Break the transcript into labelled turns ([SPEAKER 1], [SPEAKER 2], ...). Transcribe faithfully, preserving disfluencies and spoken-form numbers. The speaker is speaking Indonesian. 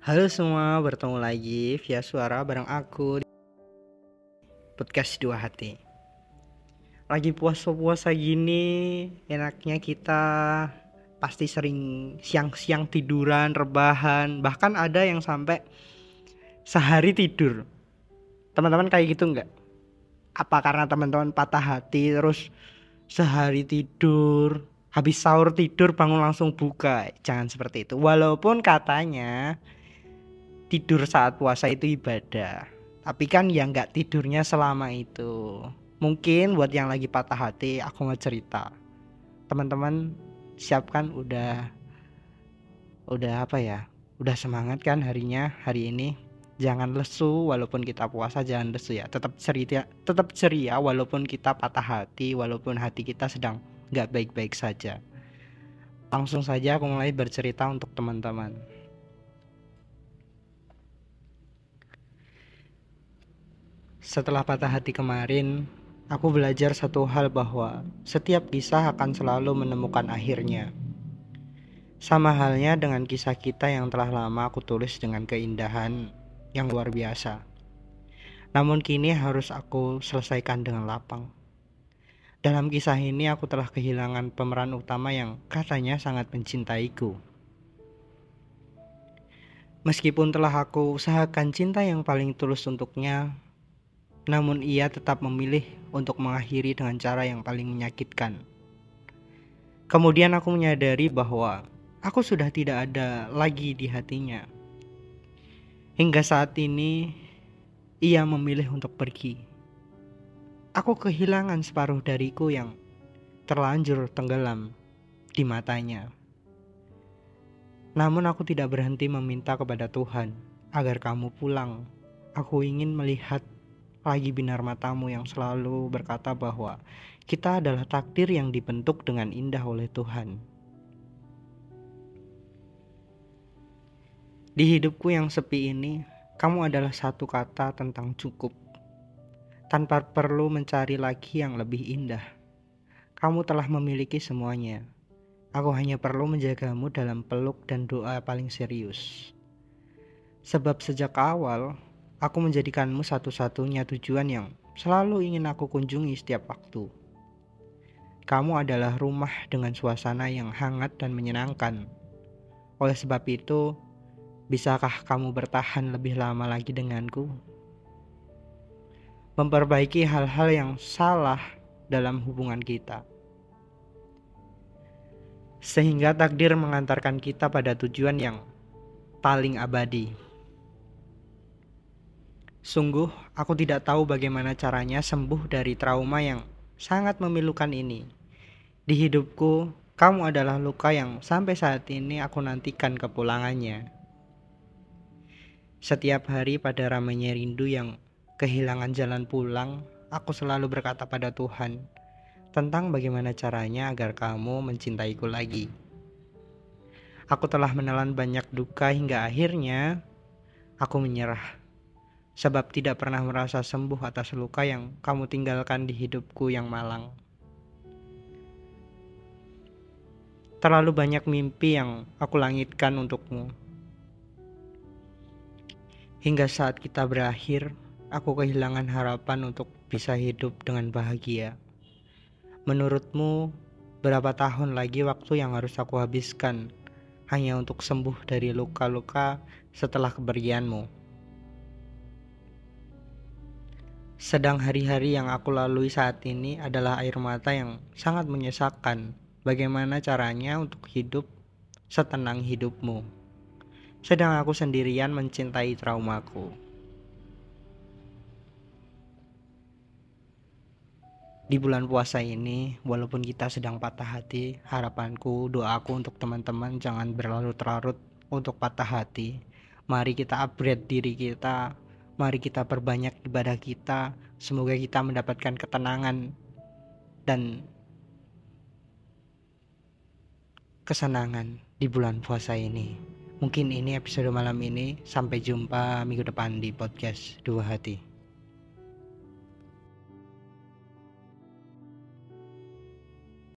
[SPEAKER 1] Halo semua, bertemu lagi via suara bareng aku di podcast Dua Hati. Lagi puasa-puasa gini, enaknya kita pasti sering siang-siang tiduran, rebahan. Bahkan ada yang sampai sehari tidur. Teman-teman kayak gitu nggak? Apa karena teman-teman patah hati terus sehari tidur, habis sahur tidur bangun langsung buka? Jangan seperti itu. Walaupun katanya tidur saat puasa itu ibadah, tapi kan ya nggak tidurnya selama itu. Mungkin buat yang lagi patah hati, aku mau cerita. Teman-teman siapkan udah udah apa ya? Udah semangat kan harinya hari ini? Jangan lesu walaupun kita puasa, jangan lesu ya. Tetap ceria, tetap ceria walaupun kita patah hati, walaupun hati kita sedang nggak baik-baik saja. Langsung saja aku mulai bercerita untuk teman-teman. Setelah patah hati kemarin, aku belajar satu hal bahwa setiap kisah akan selalu menemukan akhirnya. Sama halnya dengan kisah kita yang telah lama aku tulis dengan keindahan yang luar biasa. Namun kini harus aku selesaikan dengan lapang. Dalam kisah ini aku telah kehilangan pemeran utama yang katanya sangat mencintaiku. Meskipun telah aku usahakan cinta yang paling tulus untuknya, namun ia tetap memilih untuk mengakhiri dengan cara yang paling menyakitkan. Kemudian aku menyadari bahwa aku sudah tidak ada lagi di hatinya. Hingga saat ini, ia memilih untuk pergi. Aku kehilangan separuh dariku yang terlanjur tenggelam di matanya. Namun aku tidak berhenti meminta kepada Tuhan agar kamu pulang. Aku ingin melihat lagi binar matamu yang selalu berkata bahwa kita adalah takdir yang dibentuk dengan indah oleh Tuhan. Di hidupku yang sepi ini, kamu adalah satu kata tentang cukup. Tanpa perlu mencari lagi yang lebih indah. Kamu telah memiliki semuanya. Aku hanya perlu menjagamu dalam peluk dan doa paling serius. Sebab sejak awal, aku menjadikanmu satu-satunya tujuan yang selalu ingin aku kunjungi setiap waktu. Kamu adalah rumah dengan suasana yang hangat dan menyenangkan. Oleh sebab itu, bisakah kamu bertahan lebih lama lagi denganku? Memperbaiki hal-hal yang salah dalam hubungan kita. Sehingga takdir mengantarkan kita pada tujuan yang paling abadi. Sungguh, aku tidak tahu bagaimana caranya sembuh dari trauma yang sangat memilukan ini. Di hidupku, kamu adalah luka yang sampai saat ini aku nantikan kepulangannya. Setiap hari pada ramainya rindu yang kehilangan jalan pulang, aku selalu berkata pada Tuhan tentang bagaimana caranya agar kamu mencintaiku lagi. Aku telah menelan banyak duka hingga akhirnya aku menyerah. Sebab tidak pernah merasa sembuh atas luka yang kamu tinggalkan di hidupku yang malang. Terlalu banyak mimpi yang aku langitkan untukmu. Hingga saat kita berakhir, aku kehilangan harapan untuk bisa hidup dengan bahagia. Menurutmu, berapa tahun lagi waktu yang harus aku habiskan hanya untuk sembuh dari luka-luka setelah kepergianmu? Sedang hari-hari yang aku lalui saat ini adalah air mata yang sangat menyesalkan. Bagaimana caranya untuk hidup setenang hidupmu? Sedang aku sendirian mencintai traumaku. Di bulan puasa ini, walaupun kita sedang patah hati, harapanku, doaku untuk teman-teman jangan berlarut-larut untuk patah hati. Mari kita upgrade diri kita. Mari kita perbanyak ibadah kita. Semoga kita mendapatkan ketenangan dan kesenangan di bulan puasa ini. Mungkin ini episode malam ini. Sampai jumpa minggu depan di podcast Dua Hati.